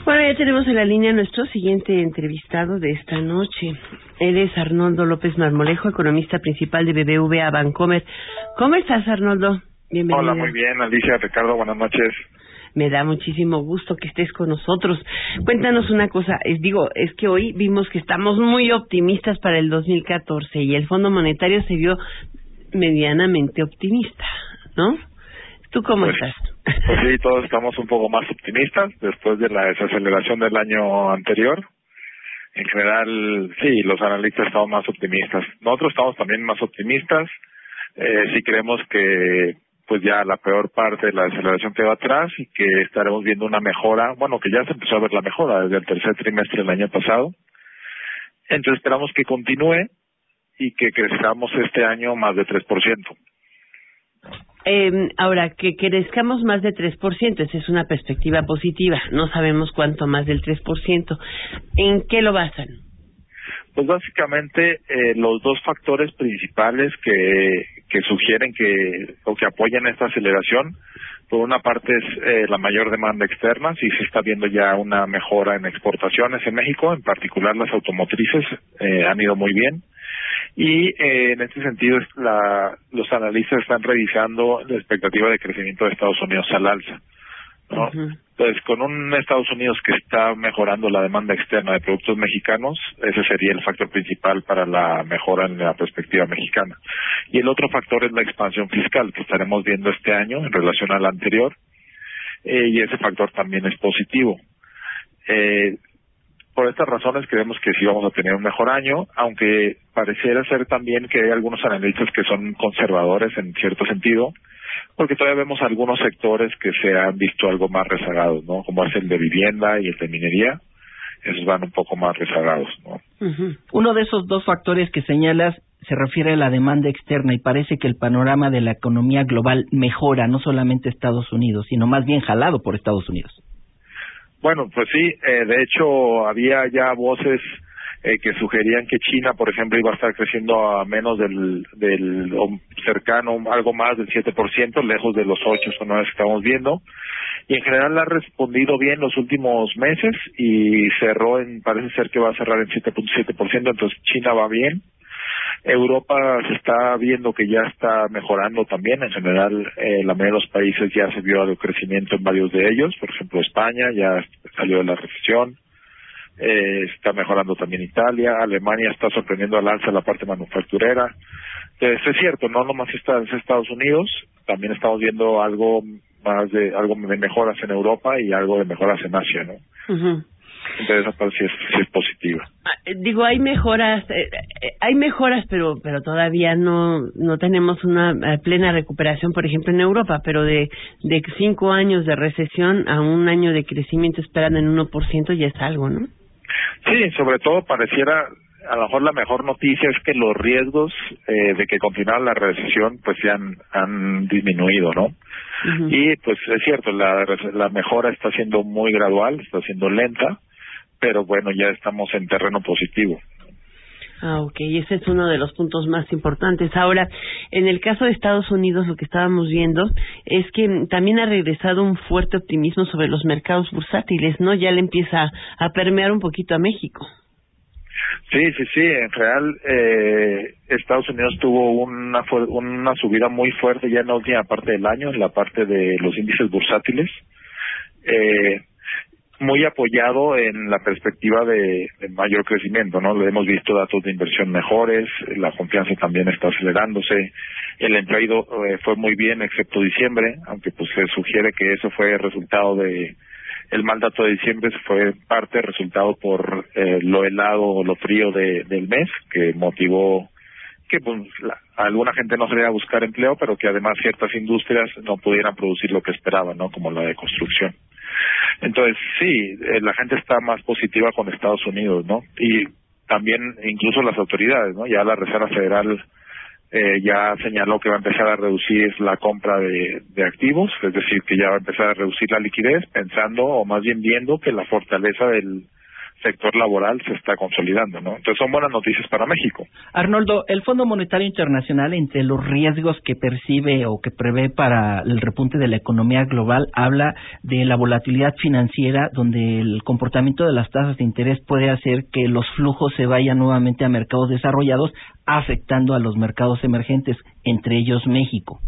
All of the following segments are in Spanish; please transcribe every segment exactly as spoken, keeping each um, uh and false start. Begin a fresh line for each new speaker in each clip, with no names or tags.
Bueno, ya tenemos en la línea nuestro siguiente entrevistado de esta noche. Él es Arnoldo López Marmolejo, economista principal de B B V A Bancomer. ¿Cómo estás, Arnoldo? Bienvenido.
Hola, muy bien, Alicia, Ricardo, buenas noches.
Me da muchísimo gusto que estés con nosotros. Cuéntanos una cosa, es, digo, es que hoy vimos que estamos muy optimistas para el dos mil catorce y el Fondo Monetario se vio medianamente optimista, ¿no? ¿Tú cómo
pues,
estás?
Pues sí, todos estamos un poco más optimistas después de la desaceleración del año anterior. En general, sí, los analistas estamos más optimistas. Nosotros estamos también más optimistas. Eh, sí creemos que pues ya la peor parte de la desaceleración quedó atrás y que estaremos viendo una mejora, bueno, que ya se empezó a ver la mejora desde el tercer trimestre del año pasado. Entonces esperamos que continúe y que crezcamos este año más de tres por ciento.
Eh, ahora, que crezcamos más de tres por ciento, esa es una perspectiva positiva. No sabemos cuánto más del tres por ciento. ¿En qué lo basan?
Pues básicamente eh, los dos factores principales que, que sugieren que o que apoyan esta aceleración, por una parte es eh, la mayor demanda externa, sí se está viendo ya una mejora en exportaciones en México, en particular las automotrices eh, han ido muy bien. Y eh, en este sentido la, los analistas están revisando la expectativa de crecimiento de Estados Unidos al alza, ¿no? Uh-huh. Entonces, con un Estados Unidos que está mejorando la demanda externa de productos mexicanos, ese sería el factor principal para la mejora en la perspectiva mexicana. Y el otro factor es la expansión fiscal que estaremos viendo este año en relación al anterior, eh, y ese factor también es positivo. Eh, Por estas razones creemos que sí vamos a tener un mejor año, aunque pareciera ser también que hay algunos analistas que son conservadores en cierto sentido, porque todavía vemos algunos sectores que se han visto algo más rezagados, ¿no? Como es el de vivienda y el de minería, esos van un poco más rezagados, ¿no?
Uh-huh. Uno de esos dos factores que señalas se refiere a la demanda externa y parece que el panorama de la economía global mejora, no solamente Estados Unidos, sino más bien jalado por Estados Unidos.
Bueno, pues sí, eh, de hecho había ya voces eh, que sugerían que China, por ejemplo, iba a estar creciendo a menos del, del o cercano, algo más del siete por ciento, lejos de los ocho o nueve que estamos viendo. Y en general ha respondido bien los últimos meses y cerró en, parece ser que va a cerrar en siete punto siete por ciento, entonces China va bien. Europa se está viendo que ya está mejorando también. En general, eh, la mayoría de los países ya se vio algo crecimiento en varios de ellos. Por ejemplo, España ya salió de la recesión. Eh, está mejorando también Italia. Alemania está sorprendiendo al alza la parte manufacturera. Entonces, es cierto, no nomás está en Estados Unidos. También estamos viendo algo más de algo de mejoras en Europa y algo de mejoras en Asia, ¿no? Uh-huh. Entonces esa parte sí es, sí es positiva.
Digo, hay mejoras, eh, hay mejoras, pero pero todavía no no tenemos una eh, plena recuperación, por ejemplo, en Europa, pero de de cinco años de recesión a un año de crecimiento esperando en uno por ciento ya es algo, ¿no?
Sí, sobre todo pareciera, a lo mejor la mejor noticia es que los riesgos eh, de que continuara la recesión pues se han, han disminuido, ¿no? Uh-huh. Y pues es cierto, la, la mejora está siendo muy gradual, está siendo lenta, pero bueno, ya estamos en terreno positivo.
Ah, ok, ese es uno de los puntos más importantes. Ahora, en el caso de Estados Unidos, lo que estábamos viendo es que también ha regresado un fuerte optimismo sobre los mercados bursátiles, ¿no? Ya le empieza a permear un poquito a México.
Sí, sí, sí, en real eh, Estados Unidos tuvo una, una subida muy fuerte ya en la última parte del año, en la parte de los índices bursátiles. Eh, muy apoyado en la perspectiva de, de mayor crecimiento, ¿no? Le hemos visto datos de inversión mejores, la confianza también está acelerándose, el empleo eh, fue muy bien excepto diciembre, aunque pues se sugiere que eso fue resultado de, el mal dato de diciembre fue parte resultado por eh, lo helado o lo frío de, del mes, que motivó que pues la, alguna gente no saliera a buscar empleo, pero que además ciertas industrias no pudieran producir lo que esperaban, ¿no? Como la de construcción. Entonces, sí, eh, la gente está más positiva con Estados Unidos, ¿no? Y también incluso las autoridades, ¿no? Ya la Reserva Federal eh, ya señaló que va a empezar a reducir la compra de, de activos, es decir, que ya va a empezar a reducir la liquidez, pensando, o más bien viendo, que la fortaleza del, sector laboral se está consolidando, ¿no? Entonces son buenas noticias para México.
Arnoldo, el Fondo Monetario Internacional, entre los riesgos que percibe o que prevé para el repunte de la economía global, habla de la volatilidad financiera, donde el comportamiento de las tasas de interés puede hacer que los flujos se vayan nuevamente a mercados desarrollados, afectando a los mercados emergentes, entre ellos México.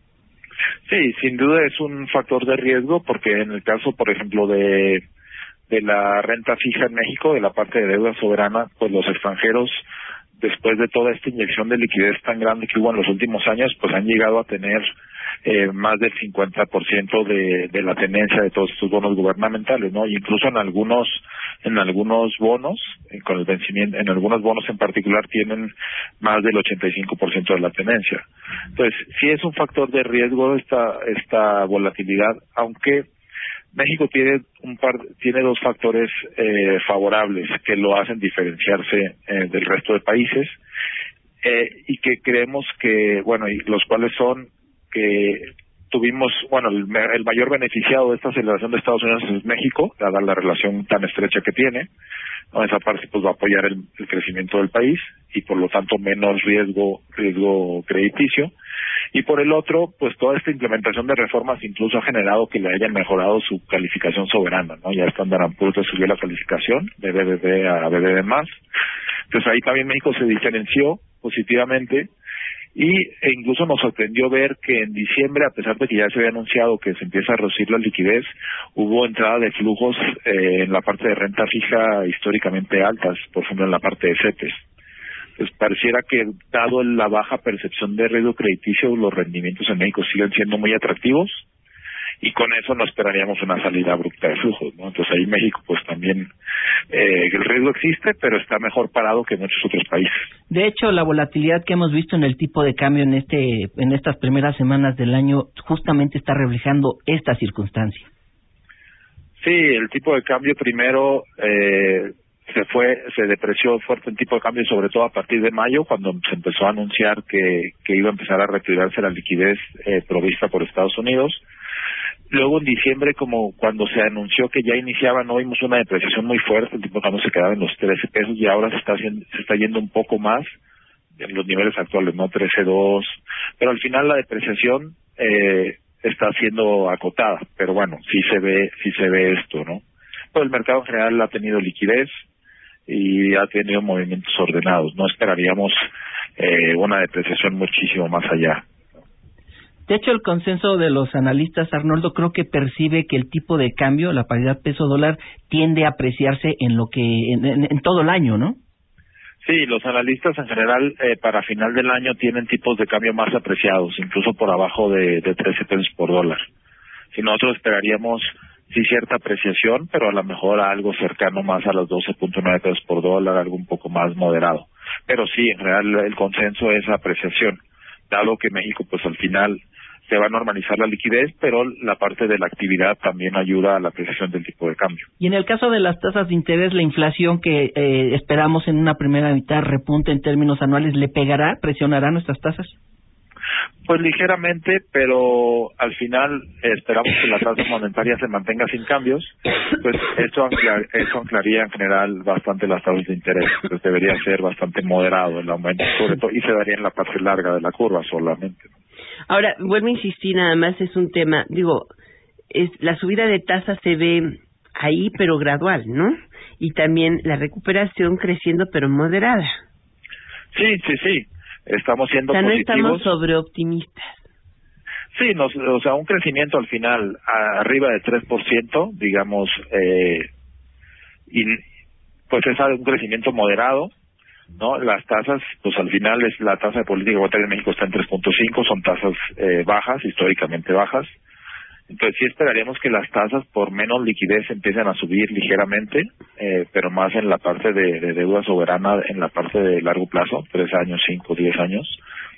Sí, sin duda es un factor de riesgo, porque en el caso, por ejemplo, de de la renta fija en México, de la parte de deuda soberana, pues los extranjeros, después de toda esta inyección de liquidez tan grande que hubo en los últimos años, pues han llegado a tener eh, más del cincuenta por ciento de, de la tenencia de todos estos bonos gubernamentales, ¿no? Y incluso en algunos en algunos bonos, eh, con el vencimiento, en algunos bonos en particular tienen más del ochenta y cinco por ciento de la tenencia. Entonces, sí es un factor de riesgo esta esta volatilidad, aunque México tiene un par, tiene dos factores eh, favorables que lo hacen diferenciarse eh, del resto de países eh, y que creemos que, bueno, y los cuales son que tuvimos, bueno, el, el mayor beneficiado de esta aceleración de Estados Unidos es México, dada la relación tan estrecha que tiene, ¿no? Esa parte pues va a apoyar el, el crecimiento del país y por lo tanto menos riesgo riesgo crediticio. Y por el otro, pues toda esta implementación de reformas incluso ha generado que le hayan mejorado su calificación soberana, ¿no? Ya Standard and Poor's subió la calificación de B B B a B B B más. Entonces ahí también México se diferenció positivamente y e incluso nos sorprendió ver que en diciembre, a pesar de que ya se había anunciado que se empieza a reducir la liquidez, hubo entrada de flujos eh, en la parte de renta fija históricamente altas, por ejemplo en la parte de CETES. Pues pareciera que, dado la baja percepción de riesgo crediticio, los rendimientos en México siguen siendo muy atractivos y con eso no esperaríamos una salida abrupta de flujos, ¿no? Entonces ahí México pues también eh, el riesgo existe, pero está mejor parado que muchos otros países.
De hecho, la volatilidad que hemos visto en el tipo de cambio en este en estas primeras semanas del año justamente está reflejando esta circunstancia.
Sí, el tipo de cambio primero eh, se fue, se depreció fuerte el tipo de cambio, sobre todo a partir de mayo, cuando se empezó a anunciar que, que iba a empezar a retirarse la liquidez eh, provista por Estados Unidos. Luego en diciembre, como cuando se anunció que ya iniciaba, no vimos una depreciación muy fuerte, el tipo de cambio se quedaba en los trece pesos y ahora se está haciendo, se está yendo un poco más en los niveles actuales, ¿no? trece dos, pero al final la depreciación eh, está siendo acotada, pero bueno, sí se ve, sí se ve esto, ¿no? Pues el mercado en general ha tenido liquidez y ha tenido movimientos ordenados. No esperaríamos eh, una depreciación muchísimo más allá.
De hecho, el consenso de los analistas, Arnoldo, creo que percibe que el tipo de cambio, la paridad peso-dólar, tiende a apreciarse en lo que en, en, en todo el año, ¿no?
Sí, los analistas en general eh, para final del año tienen tipos de cambio más apreciados, incluso por abajo de, de trece pesos por dólar. Si nosotros esperaríamos sí cierta apreciación, pero a lo mejor algo cercano más a los doce punto nueve pesos por dólar, algo un poco más moderado. Pero sí, en general el consenso es apreciación, dado que México pues al final se va a normalizar la liquidez, pero la parte de la actividad también ayuda a la apreciación del tipo de cambio.
Y en el caso de las tasas de interés, la inflación que eh, esperamos en una primera mitad repunte en términos anuales, ¿le pegará, presionará nuestras tasas?
Pues ligeramente, pero al final eh, esperamos que la tasa monetaria se mantenga sin cambios, pues eso, anclar, eso anclaría en general bastante las tasas de interés, pues debería ser bastante moderado el aumento, sobre todo, y se daría en la parte larga de la curva solamente.
Ahora, vuelvo a insistir, nada más es un tema, digo, es la subida de tasas se ve ahí, pero gradual, ¿no? Y también la recuperación creciendo, pero moderada.
Sí, sí, sí. Estamos siendo
o sea, no
positivos.
estamos sobreoptimistas.
Sí, nos, o sea, un crecimiento al final a, arriba de tres por ciento, digamos, eh, y pues es un crecimiento moderado, ¿no? Las tasas, pues al final es la tasa de política monetaria en México está en tres punto cinco, son tasas eh, bajas, históricamente bajas. Entonces sí esperaríamos que las tasas por menos liquidez empiecen a subir ligeramente, eh, pero más en la parte de, de deuda soberana, en la parte de largo plazo, tres años, cinco, diez años.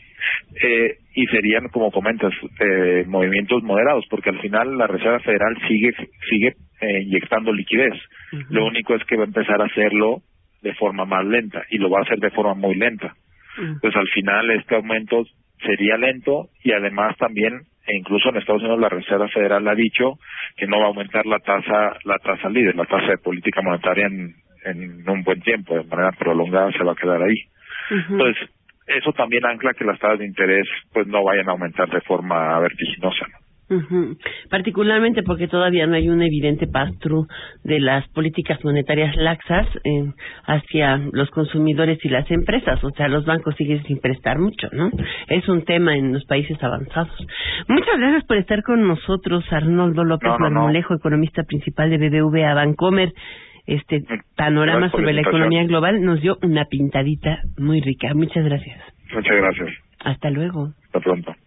Eh, y serían, como comentas, eh, movimientos moderados, porque al final la Reserva Federal sigue sigue eh, inyectando liquidez. Uh-huh. Lo único es que va a empezar a hacerlo de forma más lenta, y lo va a hacer de forma muy lenta. Uh-huh. Pues al final este aumento sería lento, y además también, e incluso en Estados Unidos la Reserva Federal ha dicho que no va a aumentar la tasa la tasa líder, la tasa de política monetaria en, en un buen tiempo, de manera prolongada se va a quedar ahí. Uh-huh. Entonces, eso también ancla que las tasas de interés pues no vayan a aumentar de forma vertiginosa, ¿no?
Uh-huh. Particularmente porque todavía no hay un evidente pass-through de las políticas monetarias laxas eh, hacia los consumidores y las empresas, o sea, los bancos siguen sin prestar mucho, ¿no? Es un tema en los países avanzados. Muchas gracias por estar con nosotros, Arnoldo López no, no, Marmolejo, no. economista principal de B B V A Bancomer. Este panorama sobre la economía global nos dio una pintadita muy rica. Muchas gracias.
Muchas gracias.
Hasta luego.
Hasta pronto.